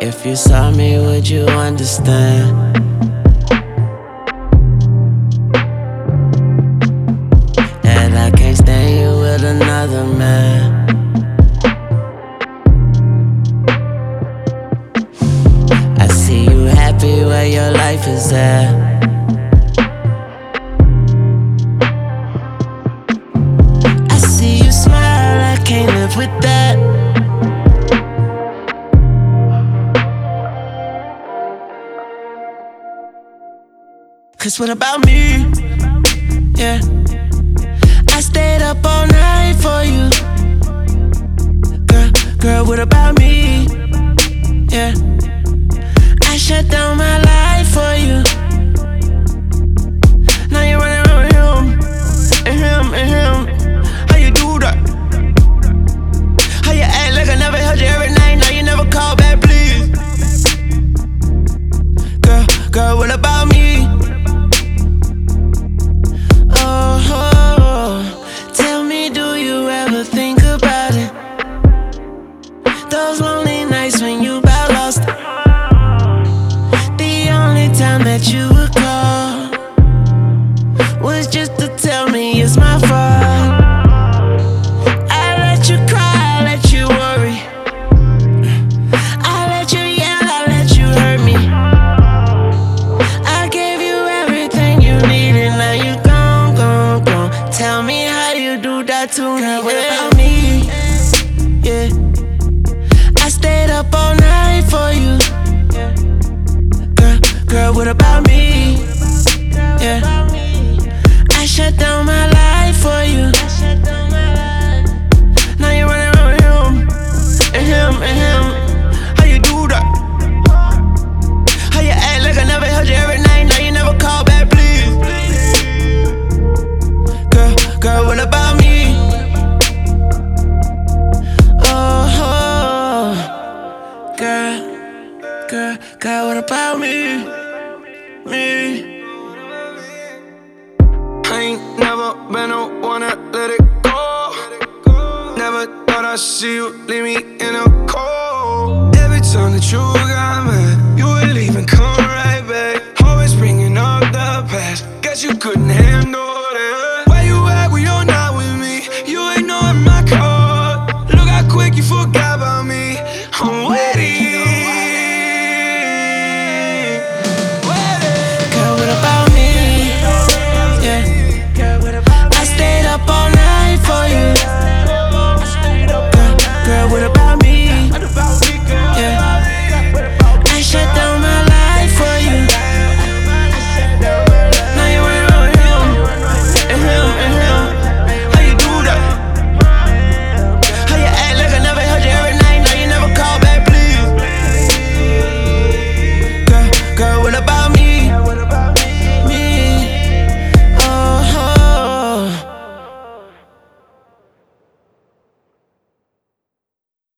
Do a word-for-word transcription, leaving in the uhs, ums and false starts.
If you saw me, would you understand? That I can't stand you with another man. I see you happy where your life is at. I see you smile, I can't live with that. Cause what about me? Yeah, I stayed up all night for you. Girl, girl, what about me? Yeah, I shut down my life for you. Now you're running around with him, and him, and him. How you do that? How you act like I never held you every night? Now you never call back, please. Girl, girl, what about me? Those lonely nights when you about lost. The only time that you would call was just to tell me it's my fault. I let you cry, I let you worry, I let you yell, I let you hurt me. I gave you everything you needed, now you gone, gone, gone. Tell me how you do that to me. Girl, what about me? Yeah, I stayed up all night for you. Girl, girl, what about me? Yeah, I shut down my life for you. Now you're running around with him, and him, and him. How you do that? How you act like I never held you every night? Now you never call back, please. Girl, girl, what about me? Girl, girl, girl, what about me? Me. I ain't never been the one to let it go. Never thought I'd see you leave me in a cold. Every time that you got mad, you would leave and come right back. Always bringing up the past. Guess you couldn't handle